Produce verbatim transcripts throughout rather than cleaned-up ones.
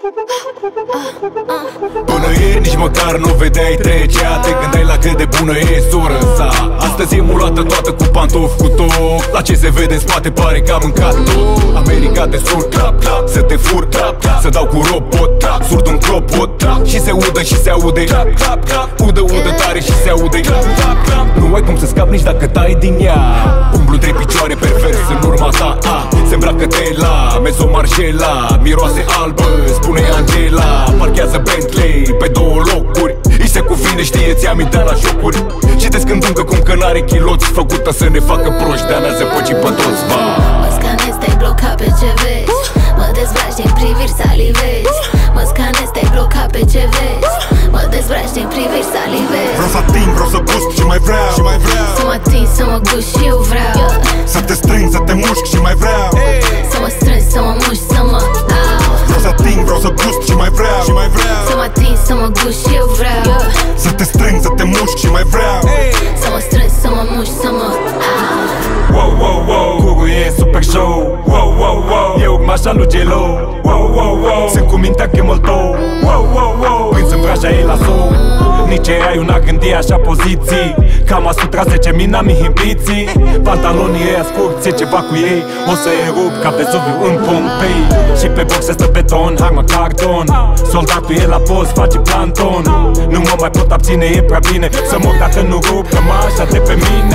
Până ieri nici măcar nu vedeai trecea, te gândeai la cât de bună e soră sa. Astăzi e mulată toată cu pantofi cu tot, la ce se vede în spate pare că am mâncat tot. America de sur, trap, trap, să te fur, trap, trap, să dau cu robot, trap, surd un clopot, trap, și se udă și se aude, trap, trap, trap, udă, udă tare și se aude, trap, trap, trap. Nu ai cum să scapi nici dacă tai din ea. Umblu trei picioare pervers în urma ta, a, se îmbracă Tela, Meso Margiela, miroase albă, spune Angela. Parchează Bentley pe două locuri, îi se cuvine, știe, ți amintea la jocuri. Citesc în duncă cum că n-are chiloți, făcută să ne facă proști, de-a ne zăpăci pe toți, va. Mă scanezi, te-ai blocat pe ce vezi, mă dezbraci din priviri, salivezi. Mă scanezi, te-ai blocat pe ce vezi, mă dezbraci din priviri, salivezi. Vreau să ating, vreau să gust și mai vreau, și mai vreau. Să mă ating, să mă gust și eu vreau, yeah. Să te strâng, să te mușc și mai vreau, hey. Să mă strâng, să mă mușc, să mă au. Vreau să ating, vreau să gust și mai vreau, și mai vreau. Să mă ating, să mă gust și eu vreau, yeah. Să te strâng, să te mușc și mai vreau, hey. Să mă strâng, să mă mușc, să mă au. Wow, wow, wow, Guru e super show. Wow, wow, wow, eu m-aș aluge low. Wow, wow, wow, sunt cu mintea chemăl tău. Wow, wow, wow, prins în vraja ei la sou. Nici ai una gândi așa poziții, Kama Sutra zece mii n-am inhibiții. Pantalonii ăia scurți, e ceva cu ei, o să erup ca Vezuviu în Pompei. Și pe boxe stă beton, harmă cardon. Soldatul e la post, face planton. Nu mă mai pot abține, e prea bine să mor dacă nu rup cămașa de pe mine.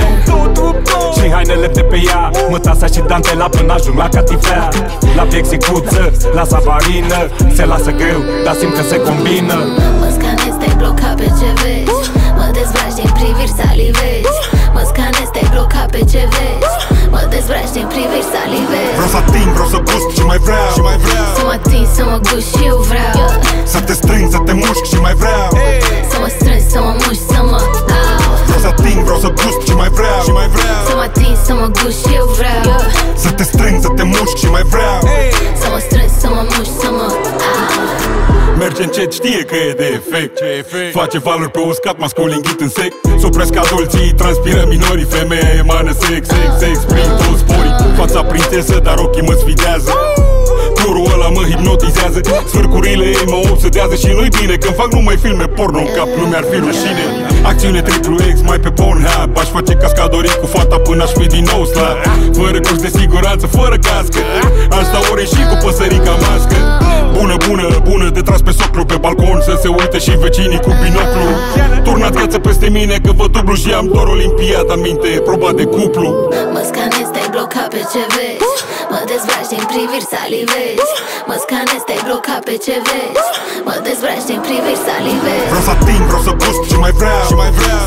Și hainele de pe ea, mătasa și dantela până ajung la catifea. La piexicuță, la savarină, se lasă greu, dar simt că se combină. Mă scanezi, te-ai blocat pe ce vezi, mă dezbraci din priviri, salivezi. Mă scanezi, te-ai blocat pe ce vezi, mă dezbraci din priviri, salivezi. Vreau să ating, vreau să gust și mai vreau, și mai vreau. Să mă ating, să mă gust și eu vreau, yeah. Să te strâng, să te mușc și mai vreau, hey. Să mă strâng, să mă mușc, să mă au. Vreau să ating, vreau să gust și mai vreau, și mai vreau. Să mă ating, să mă gust și eu vreau, yeah. Să te strâng, să te mușc și mai vreau, hey. Să mă strâng, să mă mușc, să mă au. Merge încet, știe că e de efect. Face valuri pe uscat, mascul înghit în sec. Supresc adulții, transpiră minorii. Femeia emană sex, sex, sex prin toți porii. Fața prințesă, dar ochii mă sfidează. Turul ăla mă hipnotizează, sfârcurile ei mă obsedează. Și nu-i bine când fac numai filme porno în cap, nu mi-ar fi rușine. Acțiune triplu X mai pe Pornhub, aș face cascadorii cu fata până aș fi din nou slab. Fără coș de siguranță, fără cască, aș sta ore și cu păsărica mască. Bună, bună, bună, de tras pe soclu pe balcon, să se uite și vecinii cu binoclu. Turnați gheață peste mine că vă dublu și am doar olimpiada în minte, proba de cuplu. Mă scanezi, te-ai blocat pe ce vezi, mă dezbraci din priviri, salivezi. Mă scanezi, te-ai blocat pe ce vezi, mă dezbraci din priviri, salivezi. Vreau să ating, vreau să gust și mai vreau, și mai vreau.